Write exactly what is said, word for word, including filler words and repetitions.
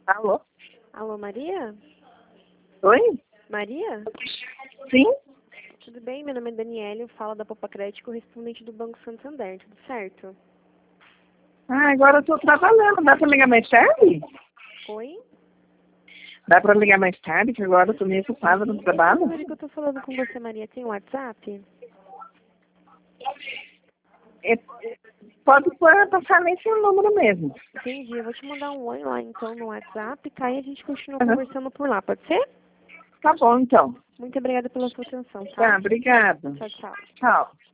Alô? Alô, Maria? Oi? Maria? Sim? Tudo bem? Meu nome é Daniela, eu falo da Popa Crédito, correspondente do Banco Santander, tudo certo? Ah, agora eu tô trabalhando. Dá pra ligar mais tarde? Oi? Dá pra ligar mais tarde, que agora eu tô meio ocupada no Esse trabalho. número que eu tô falando com você, Maria, tem WhatsApp? É, pode pôr- passar nesse número mesmo. Entendi, eu vou te mandar um oi lá então no WhatsApp, tá? E a gente continua Uhum. conversando por lá, pode ser? Tá bom, então. Muito obrigada pela sua atenção, Tá, tá? obrigada. Tchau, tchau. Tchau.